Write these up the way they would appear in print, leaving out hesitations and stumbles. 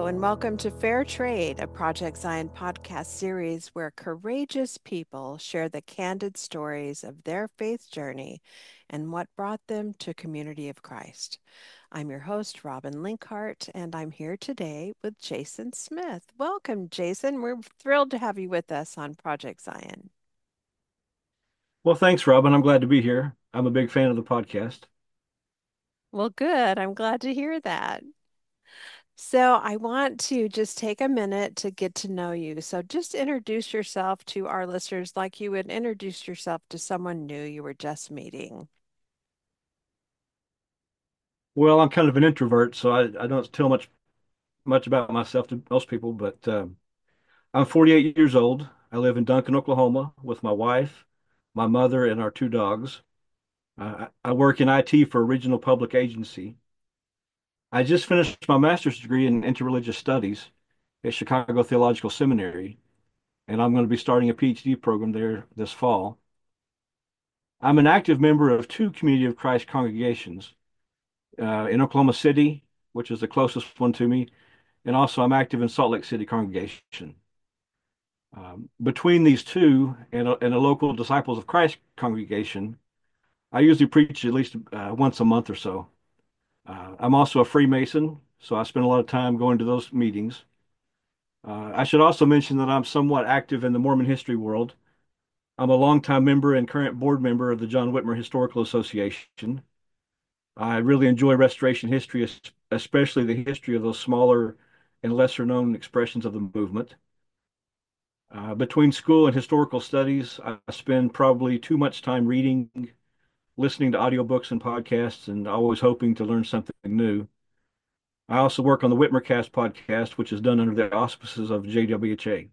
and welcome to Fair Trade, a Project Zion podcast series where courageous people share the candid stories of their faith journey and what brought them to Community of Christ. I'm your host, Robin Linkhart, and I'm here today with Jason Smith. Welcome, Jason. We're thrilled to have you with us on Project Zion. Well, thanks, Robin. I'm glad to be here. I'm a big fan of the podcast. Well, good. I'm glad to hear that. So, I want to just take a minute to get to know you. So, just introduce yourself to our listeners like you would introduce yourself to someone new you were just meeting. Well, I'm kind of an introvert, so I don't tell much about myself to most people, but I'm 48 years old. I live in Duncan, Oklahoma, with my wife, my mother, and our two dogs. I work in IT for a regional public agency. I just finished my master's degree in interreligious studies at Chicago Theological Seminary, and I'm going to be starting a PhD program there this fall. I'm an active member of two Community of Christ congregations. In Oklahoma City, which is the closest one to me, and also I'm active in Salt Lake City congregation. Between these two and a local Disciples of Christ congregation, I usually preach at least once a month or so. I'm also a Freemason, so I spend a lot of time going to those meetings. I should also mention that I'm somewhat active in the Mormon history world. I'm a longtime member and current board member of the John Whitmer Historical Association. I really enjoy restoration history, especially the history of those smaller and lesser known expressions of the movement. Between school and historical studies, I spend probably too much time reading, listening to audiobooks and podcasts, and always hoping to learn something new. I also work on the Whitmercast podcast, which is done under the auspices of JWHA.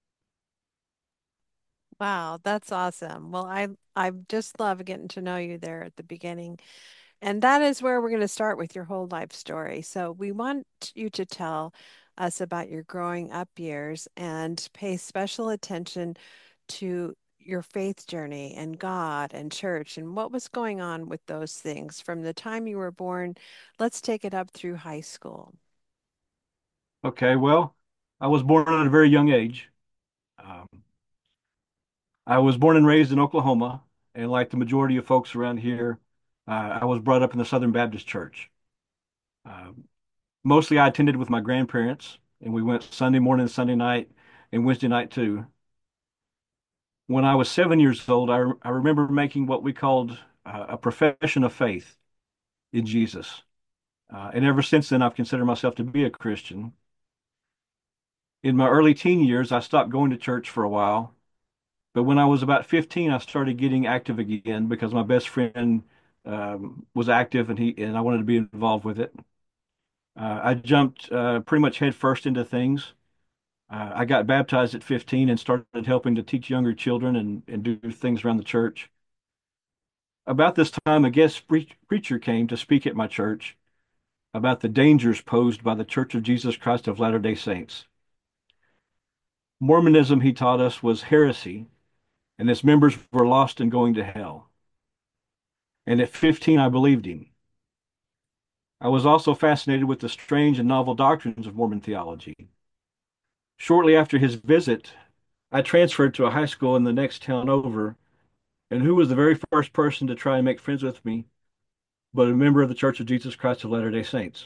Wow, that's awesome. Well, I just love getting to know you there at the beginning. And that is where we're going to start with your whole life story. So, we want you to tell us about your growing up years and pay special attention to your faith journey and God and church and what was going on with those things from the time you were born. Let's take it up through high school. Okay, well, I was born at a very young age. Um, I was born and raised in Oklahoma, and like the majority of folks around here, I was brought up in the Southern Baptist Church. Uh, Mostly I attended with my grandparents, and we went Sunday morning, Sunday night, and Wednesday night too. When I was 7 years old, I remember making what we called a profession of faith in Jesus. And ever since then, I've considered myself to be a Christian. In my early teen years, I stopped going to church for a while. But when I was about 15, I started getting active again because my best friend was active and I wanted to be involved with it. I jumped pretty much head first into things. I got baptized at 15 and started helping to teach younger children and do things around the church. About this time, a guest preacher came to speak at my church about the dangers posed by the Church of Jesus Christ of Latter-day Saints. Mormonism, he taught us, was heresy, and its members were lost and going to hell. And at 15, I believed him. I was also fascinated with the strange and novel doctrines of Mormon theology. Shortly after his visit, I transferred to a high school in the next town over, and who was the very first person to try and make friends with me but a member of the Church of Jesus Christ of Latter-day Saints?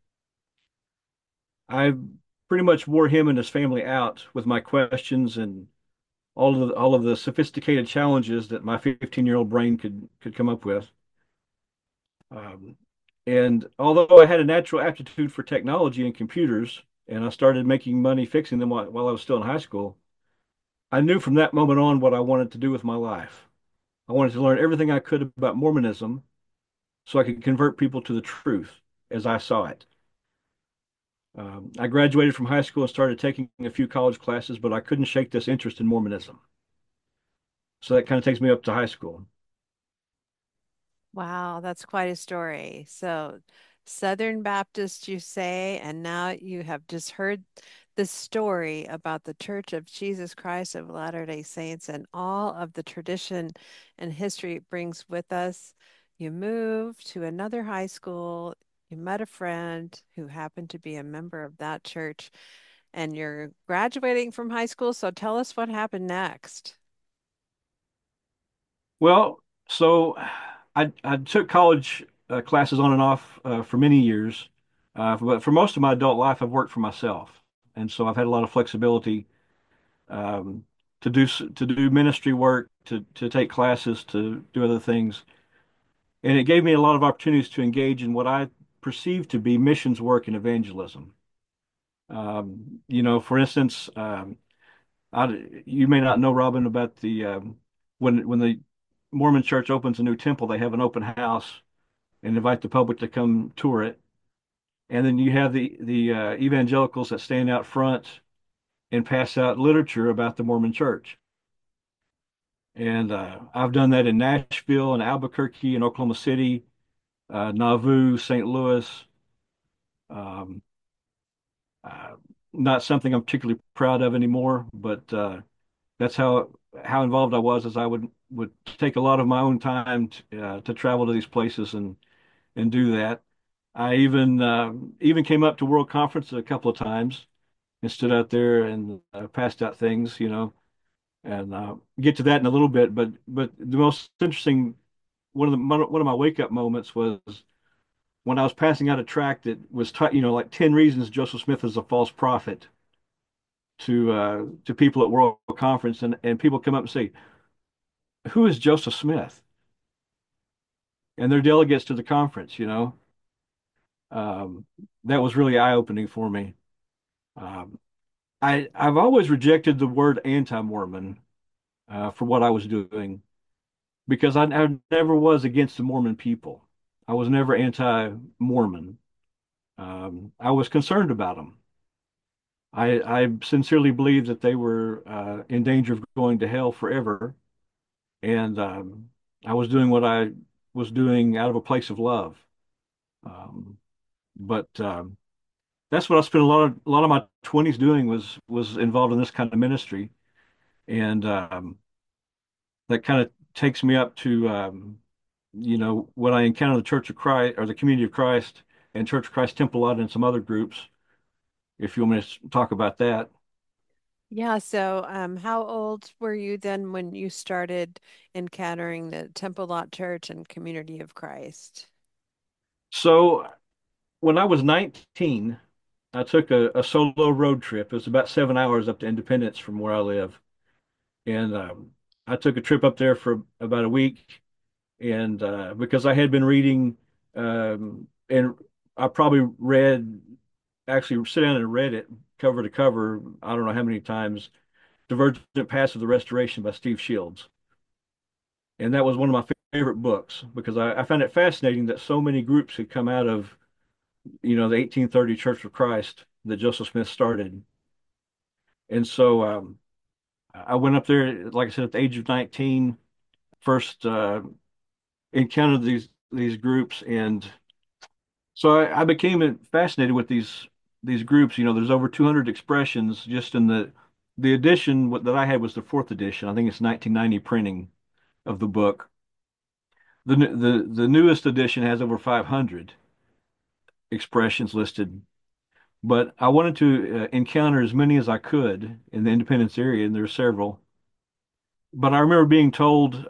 I pretty much wore him and his family out with my questions and all of the sophisticated challenges that my 15-year-old brain could come up with. Um, and although I had a natural aptitude for technology and computers, and I started making money fixing them while I was still in high school, I knew from that moment on what I wanted to do with my life. I wanted to learn everything I could about Mormonism so I could convert people to the truth as I saw it. I graduated from high school and started taking a few college classes, but I couldn't shake this interest in Mormonism. So that kind of takes me up to high school. Wow, that's quite a story. So, Southern Baptist, you say, and now you have just heard the story about the Church of Jesus Christ of Latter-day Saints and all of the tradition and history it brings with us. You move to another high school. You met a friend who happened to be a member of that church, and you're graduating from high school. So tell us what happened next. Well, so I took college classes on and off for many years, but for most of my adult life, I've worked for myself, and so I've had a lot of flexibility um, to do ministry work, to take classes, to do other things, and it gave me a lot of opportunities to engage in what I perceive to be missions work and evangelism. For instance, you may not know, Robin, about the when the Mormon Church opens a new temple, they have an open house and invite the public to come tour it. And then you have the evangelicals that stand out front and pass out literature about the Mormon Church. And I've done that in Nashville and Albuquerque and Oklahoma City, Nauvoo, St. Louis. Um, uh, Not something I'm particularly proud of anymore, but that's how involved I was, as I would take a lot of my own time to travel to these places and do that. I even came up to World Conference a couple of times and stood out there and passed out things, and get to that in a little bit. But the most interesting one of my wake up moments was when I was passing out a tract that was like 10 reasons Joseph Smith is a false prophet to people at World Conference, and people come up and say, "Who is Joseph Smith?" And they're delegates to the conference. Um, that was really eye-opening for me. Um, I've always rejected the word anti-Mormon for what I was doing because I never was against the Mormon people. I was never anti-Mormon. I was concerned about them. I sincerely believed that they were in danger of going to hell forever, and I was doing what I was doing out of a place of love. Um, but that's what I spent a lot of my 20s doing was involved in this kind of ministry, and that kind of takes me up to when I encounter the Church of Christ or the Community of Christ and Church of Christ Temple Lot and some other groups. If you want me to talk about that. Yeah, so how old were you then when you started encountering the Temple Lot Church and Community of Christ? So when I was 19, I took a solo road trip. It was about 7 hours up to Independence from where I live. And I took a trip up there for about a week. And because I had been reading, and I probably actually sit down and read it cover to cover, I don't know how many times, Divergent Paths of the Restoration by Steve Shields. And that was one of my favorite books because I found it fascinating that so many groups had come out of, the 1830 Church of Christ that Joseph Smith started. And so I went up there, like I said, at the age of 19, first encountered these groups, and so I became fascinated with these groups. There's over 200 expressions just in the edition that I had was the fourth edition. I think it's 1990 printing of the book. The newest edition has over 500 expressions listed, but I wanted to encounter as many as I could in the Independence area, and there's several. But I remember being told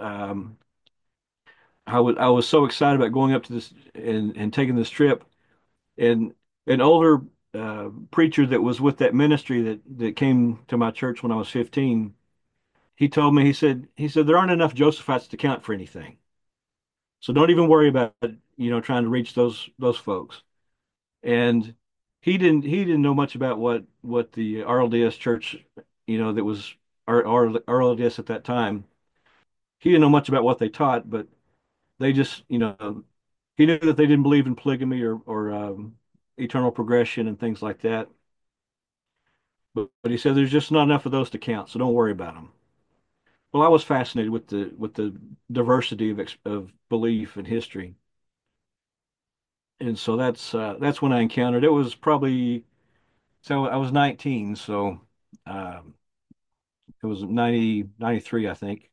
I was so excited about going up to this and taking this trip, and an older preacher that was with that ministry that came to my church when I was 15, he told me, he said there aren't enough Josephites to count for anything. So don't even worry about trying to reach those folks. And he didn't know much about what the RLDS church, that was RLDS at that time. He didn't know much about what they taught, but they just, he knew that they didn't believe in polygamy or eternal progression and things like that. But he said there's just not enough of those to count, so don't worry about them. Well, I was fascinated with the diversity of belief and history, and so that's when I encountered. It was probably so I was 19, so um, it was 93, I think,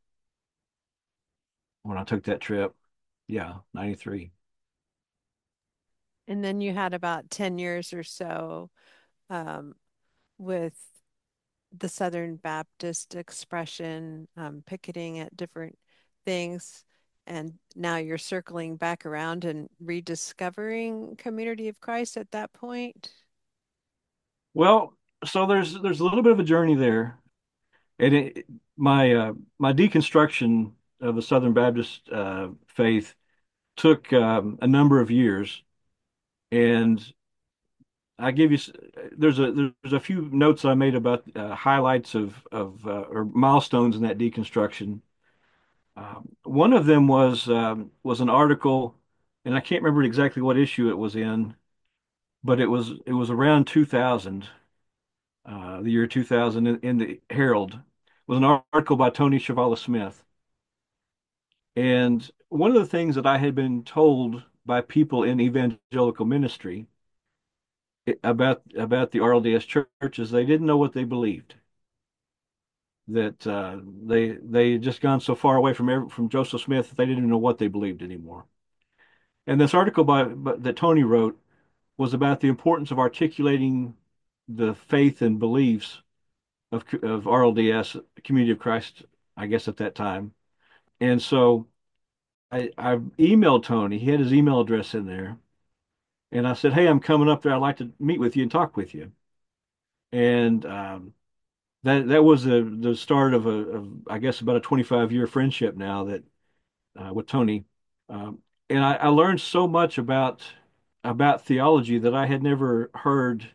when I took that trip. Yeah, 93. And then you had about 10 years or so um, with the Southern Baptist expression, picketing at different things. And now you're circling back around and rediscovering Community of Christ at that point. Well, so there's a little bit of a journey there, and my deconstruction of the Southern Baptist faith took a number of years, and I give you there's a few notes I made about highlights of or milestones in that deconstruction. One of them was an article, and I can't remember exactly what issue it was in, but it was around 2000, the year 2000 in the Herald. It was an article by Tony Chavala Smith, and one of the things that I had been told by people in evangelical ministry about the RLDS churches, they didn't know what they believed. That they just gone so far away from Joseph Smith that they didn't know what they believed anymore. And this article that Tony wrote was about the importance of articulating the faith and beliefs of RLDS, Community of Christ, I guess at that time. And so I emailed Tony. He had his email address in there, and I said, "Hey, I'm coming up there. I'd like to meet with you and talk with you." And that was the start of I guess about a 25-year friendship now that with Tony. And I learned so much about theology that I had never heard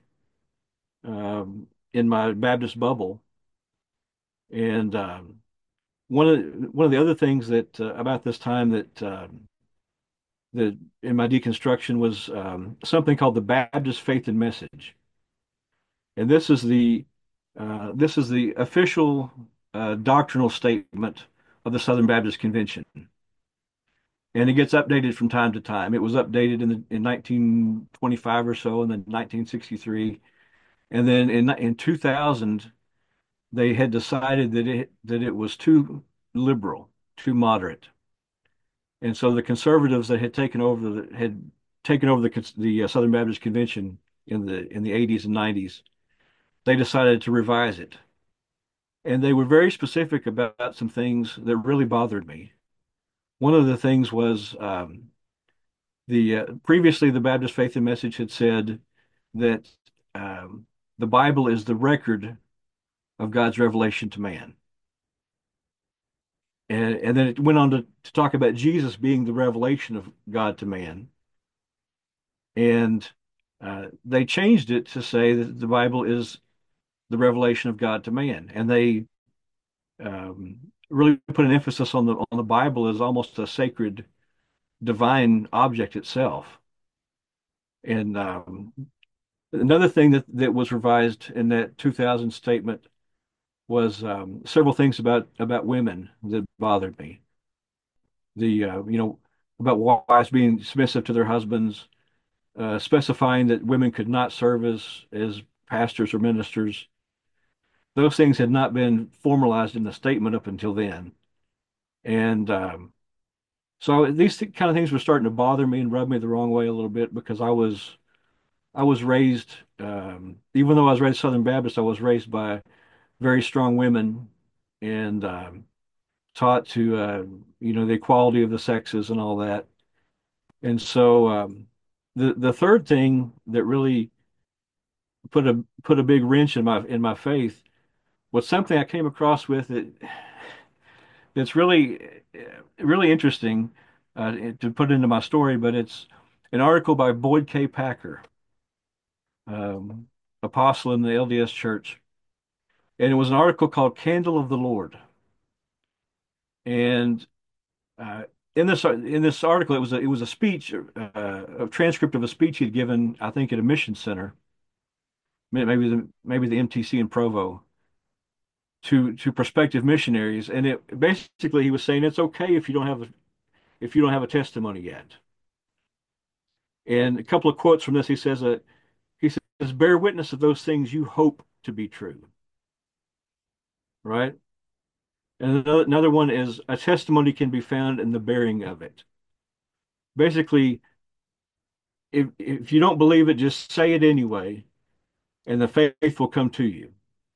in my Baptist bubble. And one of the other things that about this time that in my deconstruction was something called the Baptist Faith and Message. And this is the official doctrinal statement of the Southern Baptist Convention, and it gets updated from time to time. It was updated in 1925 or so, and then 1963, and then in 2000 they had decided that it was too liberal, too moderate, and so the conservatives that had taken over the Southern Baptist Convention in the 80s and 90s, they decided to revise it. And they were very specific about some things that really bothered me. One of the things was the previously the Baptist Faith and Message had said that um, the Bible is the record of God's revelation to man, and then it went on to talk about Jesus being the revelation of God to man, and they changed it to say that the Bible is the revelation of God to man, and they really put an emphasis on the Bible as almost a sacred divine object itself. And another thing that was revised in that 2000 statement was several things about women that bothered me. The about wives being submissive to their husbands, specifying that women could not serve as pastors or ministers. Those things had not been formalized in the statement up until then, and so these kind of things were starting to bother me and rub me the wrong way a little bit because I was raised, even though I was raised Southern Baptist, I was raised by very strong women and taught to, the equality of the sexes and all that. And so the third thing that really put a big wrench in my faith was something I came across with that's really interesting to put into my story, but it's an article by Boyd K. Packer, um, apostle in the LDS Church, and it was an article called "Candle of the Lord." And uh, in this article, it was a speech, a transcript of a speech he'd given, I think, at a mission center, maybe the MTC in Provo, to prospective missionaries. And it basically he was saying it's okay if you don't have a testimony yet. And a couple of quotes from this, he says, "Bear witness of those things you hope to be true." Right? And another one is a testimony can be found in the bearing of it. Basically, if you don't believe it, just say it anyway, and the faith will come to you.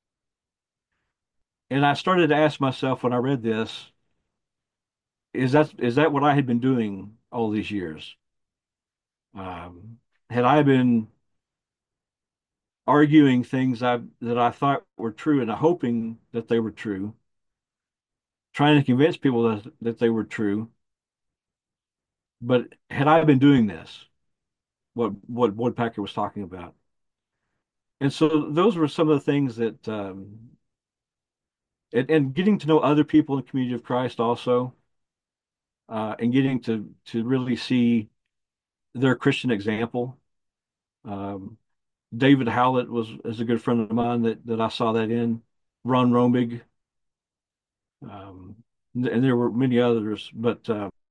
And I started to ask myself when I read this, is that what I had been doing all these years? Um, had I been arguing things that I thought were true and hoping that they were true, trying to convince people that they were true, but had I been doing this, what Woodpecker was talking about? And so those were some of the things that, and getting to know other people in the community of Christ also, and getting to really see their Christian example. Um, David Howlett is a good friend of mine that I saw that in. Ron Romig, um, and there were many others, but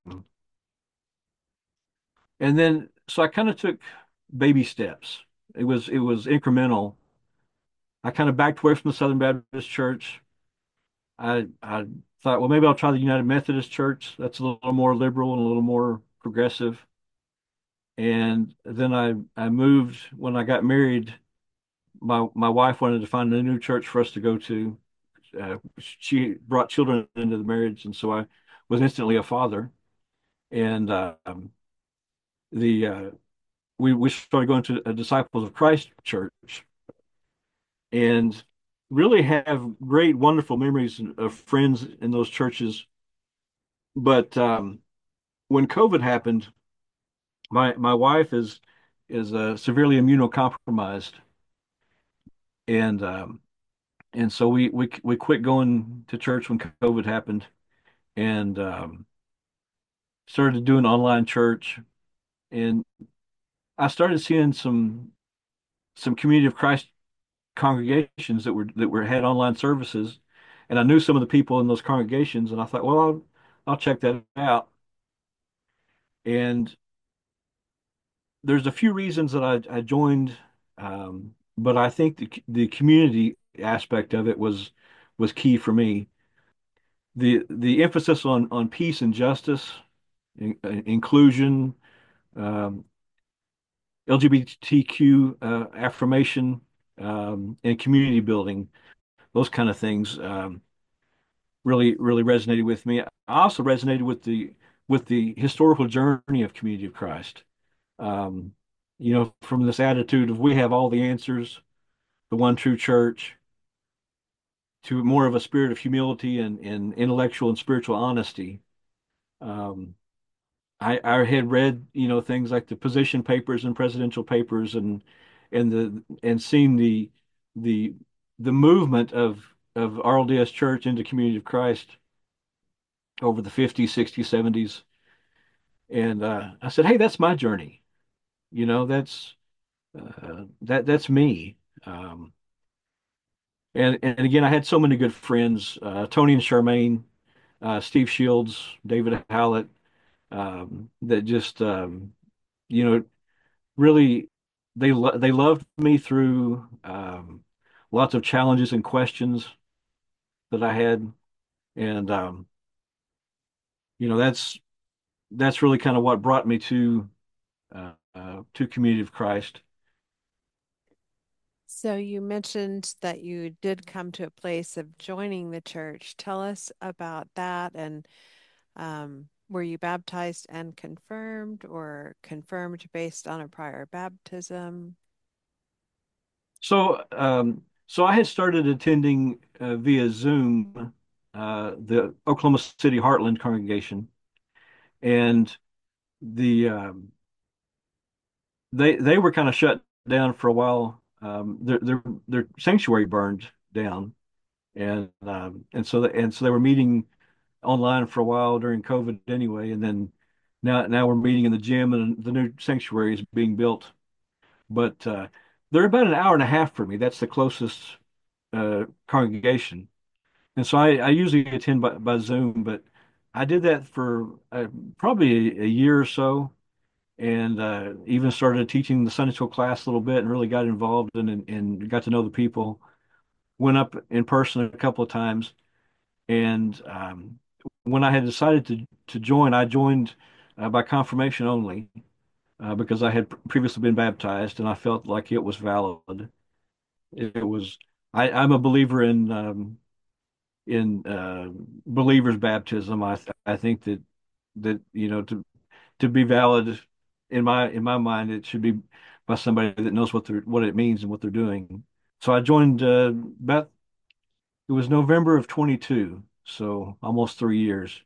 and then so I kind of took baby steps. It was incremental. I kind of backed away from the Southern Baptist Church. I thought, well, maybe I'll try the United Methodist Church. That's a little more liberal and a little more progressive. And then I moved when I got married. My wife wanted to find a new church for us to go to. She brought children into the marriage, and so I was instantly a father. And the we started going to a Disciples of Christ church, and really have great, wonderful memories of friends in those churches. But when COVID happened, my wife is severely immunocompromised, and so we quit going to church when COVID happened, and started doing online church, and I started seeing some Community of Christ congregations that were had online services, and I knew some of the people in those congregations, and I thought, well, I'll check that out. And there's a few reasons that I joined, but I think the community aspect of it was key for me. The emphasis on peace and justice, inclusion, um, LGBTQ affirmation, and community building, those kind of things really resonated with me. I also resonated with the historical journey of Community of Christ. Um, from this attitude of we have all the answers, the one true church, to more of a spirit of humility and intellectual and spiritual honesty. Um, I had read, things like the position papers and presidential papers and seen the the movement of RLDS Church into Community of Christ over the 50s, 60s, 70s. And I said, hey, that's my journey. That's me. Um, and again, I had so many good friends, Tony and Charmaine, Steve Shields, David Howlett, that just you know really they loved me through lots of challenges and questions that I had, and that's really kind of what brought me to Community of Christ. So you mentioned that you did come to a place of joining the church. Tell us about that. And were you baptized and confirmed, or confirmed based on a prior baptism? So I had started attending via Zoom the Oklahoma City Heartland congregation, and the they were kind of shut down for a while. Their sanctuary burned down, and so they were meeting online for a while during COVID anyway, and then now we're meeting in the gym, and the new sanctuary is being built. But they're about an hour and a half for me. That's the closest congregation, and so I usually attend by Zoom, but I did that for probably a year or so, and even started teaching the Sunday school class a little bit, and really got involved and got to know the people. Went up in person a couple of times, and when I had decided to join, I joined by confirmation only. because I had previously been baptized and I felt like it was valid. It was. I'm a believer in believers baptism. I think that to be valid in my mind, it should be by somebody that knows what it means and what they're doing. So I joined about it was November of 22, so almost 3 years.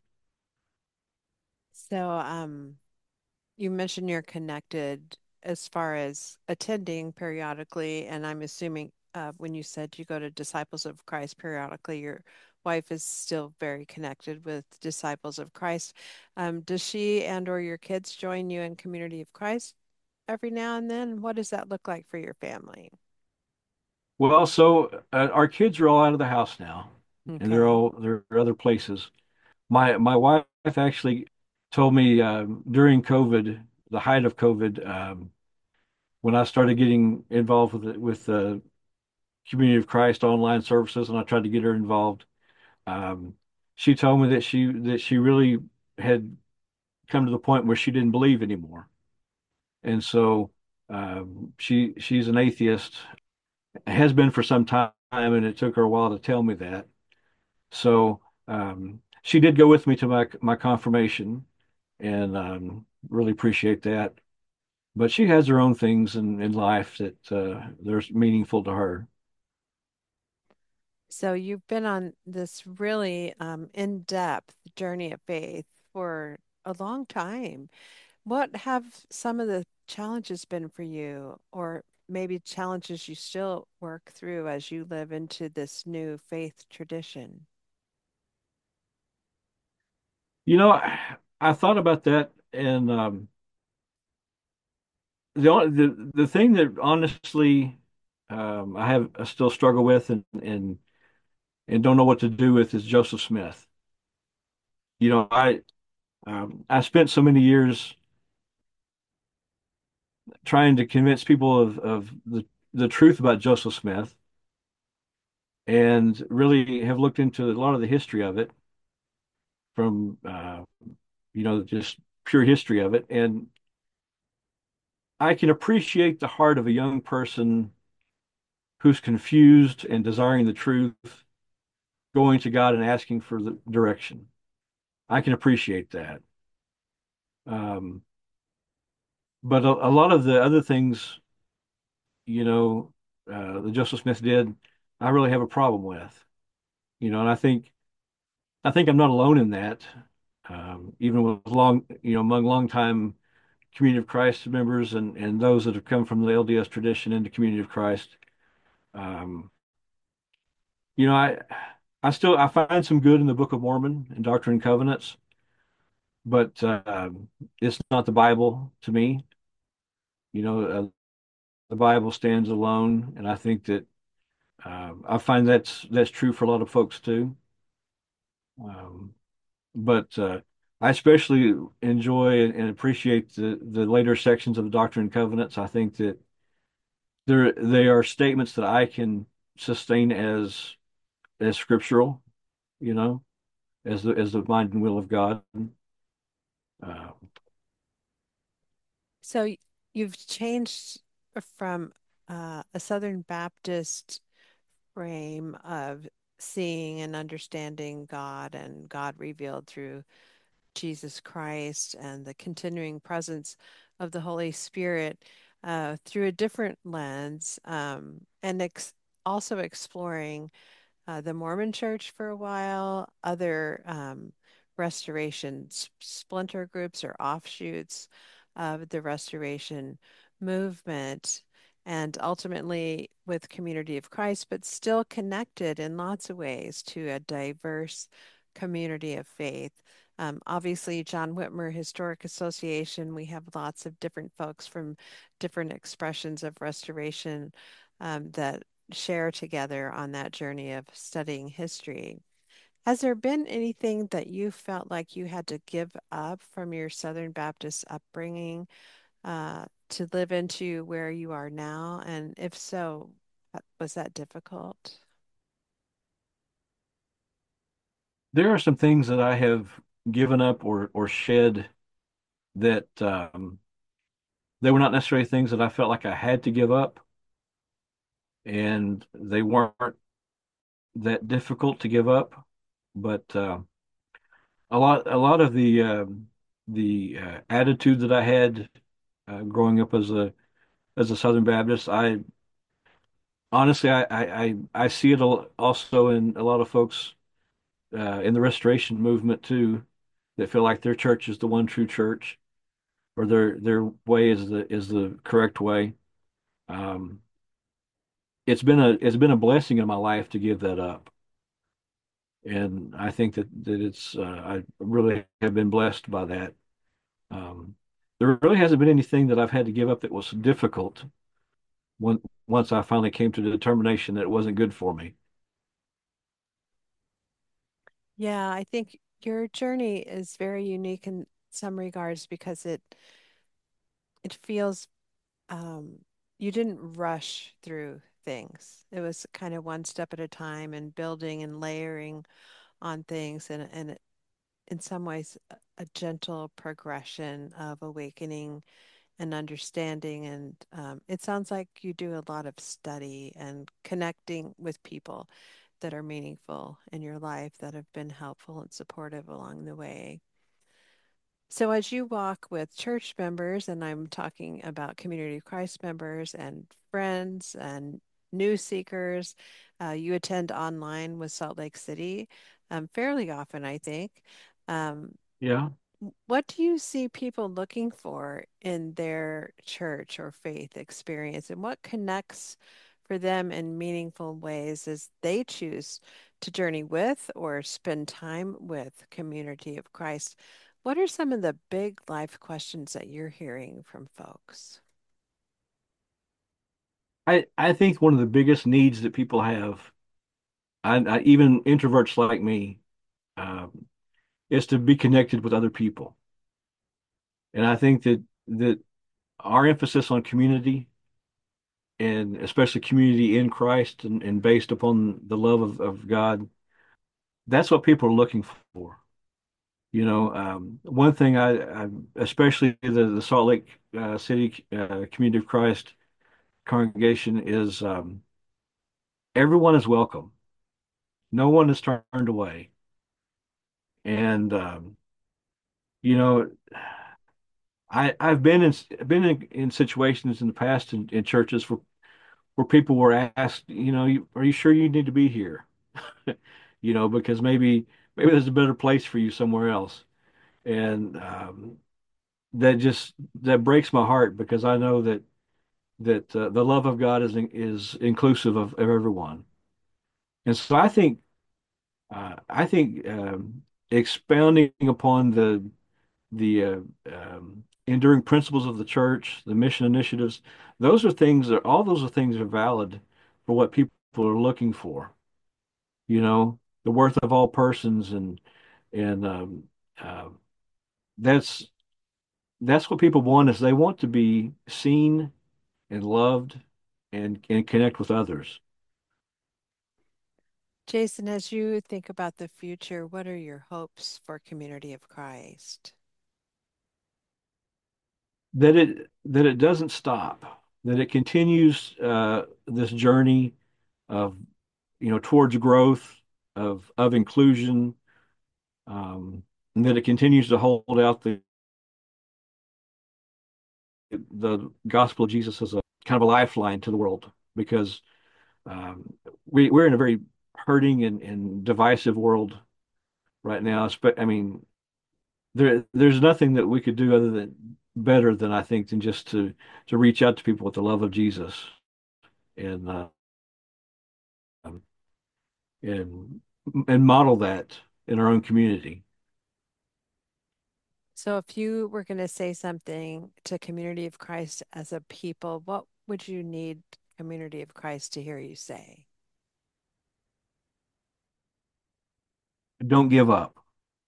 So, you mentioned you're connected as far as attending periodically, and I'm assuming when you said you go to Disciples of Christ periodically, your wife is still very connected with Disciples of Christ. Does she and or your kids join you in Community of Christ every now and then? What does that look like for your family? Well, so our kids are all out of the house now, and Okay. they're other places. My wife actually told me during COVID, the height of COVID, when I started getting involved with Community of Christ online services, and I tried to get her involved. Um, she told me that she really had come to the point where she didn't believe anymore, and so she's an atheist, has been for some time, and it took her a while to tell me that. So she did go with me to my confirmation, and really appreciate that. But she has her own things in life that they're meaningful to her. So you've been on this really in-depth journey of faith for a long time. What have some of the challenges been for you, or maybe challenges you still work through as you live into this new faith tradition? I thought about that, and the thing that honestly I still struggle with and don't know what to do with is Joseph Smith. I spent so many years trying to convince people of the truth about Joseph Smith, and really have looked into a lot of the history of it from just pure history of it. And I can appreciate the heart of a young person who's confused and desiring the truth, going to God and asking for the direction. I can appreciate that. Um, but a lot of the other things, you know, that Joseph Smith did, I really have a problem with. And I think I'm not alone in that. Even with among longtime Community of Christ members and those that have come from the LDS tradition into Community of Christ. Um, you know, I find some good in the Book of Mormon and Doctrine and Covenants, but it's not the Bible to me. The Bible stands alone, and I think that I find that's true for a lot of folks too. Um, but I especially enjoy and appreciate the later sections of the Doctrine and Covenants. I think that they are statements that I can sustain as scriptural, you know, as the mind and will of God. Uh, So you've changed from a Southern Baptist frame of seeing and understanding God and God revealed through Jesus Christ and the continuing presence of the Holy Spirit through a different lens, and also exploring the Mormon Church for a while, other restoration splinter groups or offshoots of the restoration movement, and ultimately with Community of Christ, but still connected in lots of ways to a diverse community of faith. Obviously, John Whitmer Historic Association, we have lots of different folks from different expressions of restoration that share together on that journey of studying history. Has there been anything that you felt like you had to give up from your Southern Baptist upbringing to live into where you are now? And if so, was that difficult? there are some things that I have given up or shed that they were not necessarily things that I felt like I had to give up, and they weren't that difficult to give up. But a lot of the attitude that I had growing up as a Southern Baptist, I honestly I see it also in a lot of folks in the Restoration movement too, that feel like their church is the one true church, or their way is the correct way. Um, it's been a blessing in my life to give that up, and I think that I really have been blessed by that. Um, there really hasn't been anything that I've had to give up that was difficult when, once I finally came to the determination that it wasn't good for me. Yeah, I think your journey is very unique in some regards because it feels um, you didn't rush through things. It was kind of one step at a time and building and layering on things and in some ways a gentle progression of awakening and understanding. And it sounds like you do a lot of study and connecting with people that are meaningful in your life that have been helpful and supportive along the way. So, as you walk with church members, and I'm talking about Community of Christ members and friends and new seekers, you attend online with Salt Lake City fairly often, I think. Um, Yeah. what do you see people looking for in their church or faith experience, and what connects for them in meaningful ways as they choose to journey with or spend time with Community of Christ? What are some of the big life questions that you're hearing from folks? I think one of the biggest needs that people have, even introverts like me, um, is to be connected with other people. And I think that our emphasis on community, and especially community in Christ, and based upon the love of God, that's what people are looking for. One thing I especially the Salt Lake City Community of Christ congregation is, everyone is welcome. No one is turned away. And you know, I've been in situations in the past in churches where people were asked, are you sure you need to be here? Because maybe there's a better place for you somewhere else. And that breaks my heart, because I know that the love of God is inclusive of everyone. And so I think expounding upon the enduring principles of the church, the mission initiatives, all those are things that are valid for what people are looking for. The worth of all persons, and uh, that's that's what people want, is they want to be seen and loved, and connect with others. Jason, as you think about the future, what are your hopes for Community of Christ? That it doesn't stop, that it continues this journey of towards growth, of inclusion, and that it continues to hold out the gospel of Jesus as a kind of a lifeline to the world, because we're in a very hurting and divisive world right now. I mean, there's nothing that we could do other than better than, I think, than just to reach out to people with the love of Jesus, and um, and and model that in our own community. So, if you were going to say something to Community of Christ as a people, what would you need Community of Christ to hear you say? Don't give up.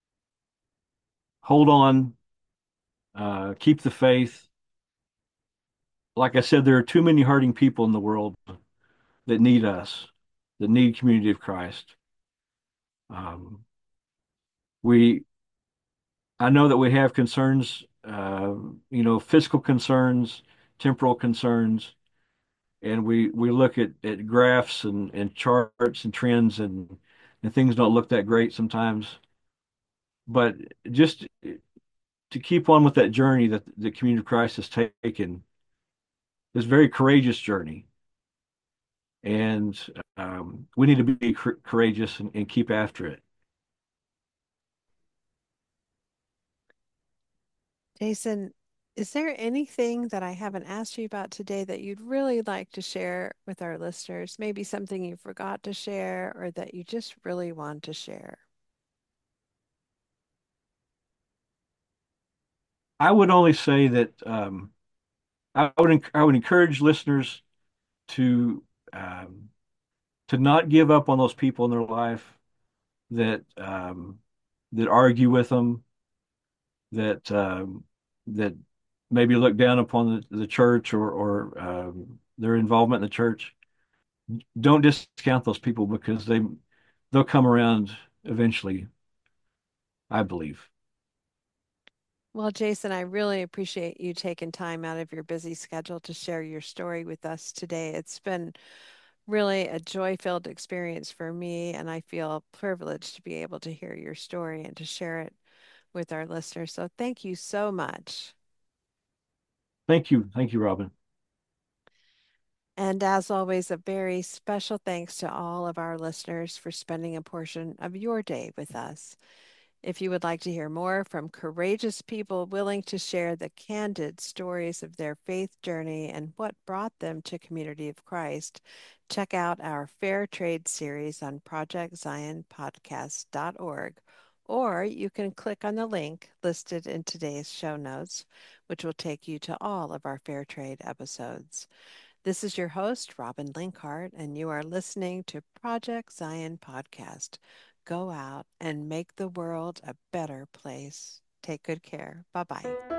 Hold on. Keep the faith. Like I said, there are too many hurting people in the world that need us, that need community of Christ. Um, we, I know that we have concerns, physical concerns, temporal concerns, and we look at graphs and charts and trends, and things don't look that great sometimes. But just to keep on with that journey that the community of Christ has taken, this very courageous journey, and we need to be courageous and keep after it. Jason, is there anything that I haven't asked you about today that you'd really like to share with our listeners? Maybe something you forgot to share or that you just really want to share? I would only say that I would encourage listeners to um, to not give up on those people in their life that argue with them, that maybe look down upon the church or their involvement in the church. Don't discount those people because they'll come around eventually, I believe. Well, Jason, I really appreciate you taking time out of your busy schedule to share your story with us today. It's been really a joy-filled experience for me, and I feel privileged to be able to hear your story and to share it with our listeners. So thank you so much. Thank you, Robin. And as always, a very special thanks to all of our listeners for spending a portion of your day with us. If you would like to hear more from courageous people willing to share the candid stories of their faith journey and what brought them to Community of Christ, check out our Fair Trade series on projectzionpodcast.org, or you can click on the link listed in today's show notes, which will take you to all of our Fair Trade episodes. This is your host, Robin Linkhart, and you are listening to Project Zion Podcast. Go out and make the world a better place. Take good care. Bye bye.